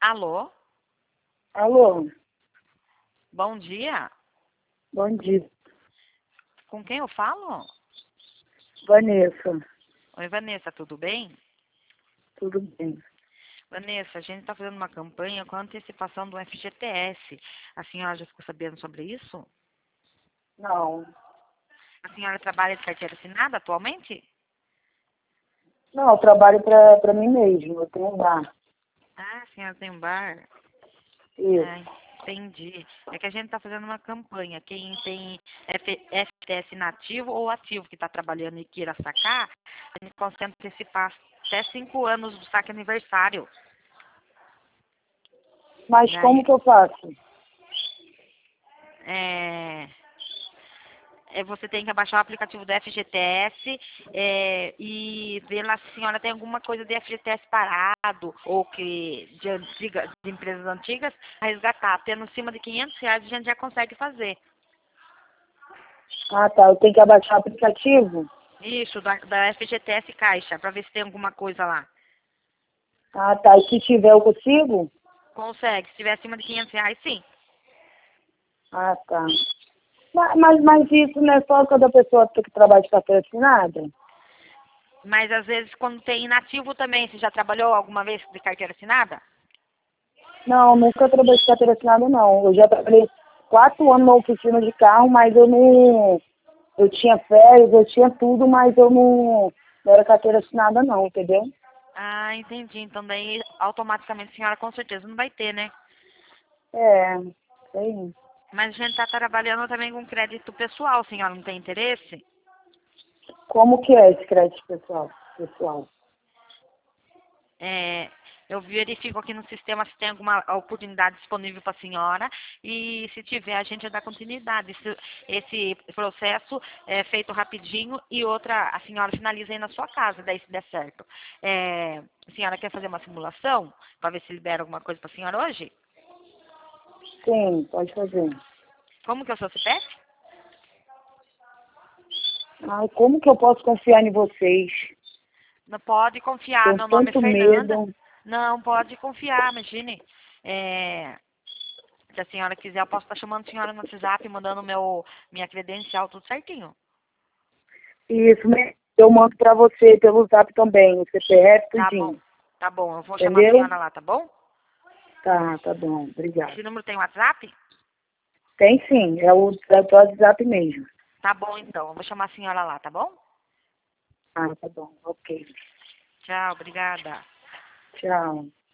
Alô? Alô, Bom dia. bom dia. Com quem eu falo? Vanessa, Oi, Vanessa, tudo bem? tudo bem? Vanessa, a gente está fazendo uma campanha com a antecipação do FGTS. A senhora já ficou sabendo sobre isso? Não, A senhora trabalha de carteira assinada atualmente? não, eu trabalho para mim mesmo, eu tenho um bar. Ah, a senhora tem um bar? Isso. Ah, entendi. É que a gente está fazendo uma campanha. Quem tem FGTS inativo ou ativo que está trabalhando e queira sacar, a gente consegue antecipar até 5 anos do saque aniversário. Mas Daí, como que eu faço? é, você tem que abaixar o aplicativo do FGTS e ver lá se a senhora tem alguma coisa de FGTS parado ou que de empresas antigas a resgatar. Tendo acima de R$ 500, a gente já consegue fazer. Ah, tá, eu tenho que abaixar o aplicativo? Isso, da FGTS Caixa, para ver se tem alguma coisa lá. Ah, tá, e se tiver eu consigo? Consegue. Se tiver acima de R$ 500, sim. Ah, tá. Mas isso não é só quando a pessoa tem que trabalhar de carteira assinada? Mas às vezes quando tem inativo também, você já trabalhou alguma vez de carteira assinada? Não, nunca trabalhei de carteira assinada, não. Eu já trabalhei 4 anos na oficina de carro, mas eu não... Eu tinha férias, eu tinha tudo, mas eu não era carteira assinada, não, entendeu? Ah, entendi. Então daí automaticamente a senhora com certeza não vai ter, né? É, isso aí. Mas a gente está trabalhando também com crédito pessoal, senhora não tem interesse? Como que é esse crédito pessoal? É, eu verifico aqui no sistema se tem alguma oportunidade disponível para a senhora e se tiver a gente dá continuidade. Esse processo é feito rapidinho e outra a senhora finaliza aí na sua casa, daí se der certo. A senhora quer fazer uma simulação para ver se libera alguma coisa para a senhora hoje? Sim, pode fazer. Como que é o seu CPF? Ai, como que eu posso confiar em vocês? Não pode confiar, Tenho meu nome é tanto Fernanda. medo. Não, pode confiar, imagine. É, se a senhora quiser, eu posso estar chamando a senhora no WhatsApp, mandando minha credencial, tudo certinho. Isso, né? Eu mando pra você pelo zap também, o CPF, Tá bom, tudinho. tá bom. Eu vou chamar a Entendeu? senhora lá, tá bom? Tá bom, obrigada. Esse número tem WhatsApp? Tem sim, é o WhatsApp mesmo. Tá bom, então. Eu vou chamar a senhora lá, tá bom? Ah, tá bom, ok. Tchau, obrigada. Tchau.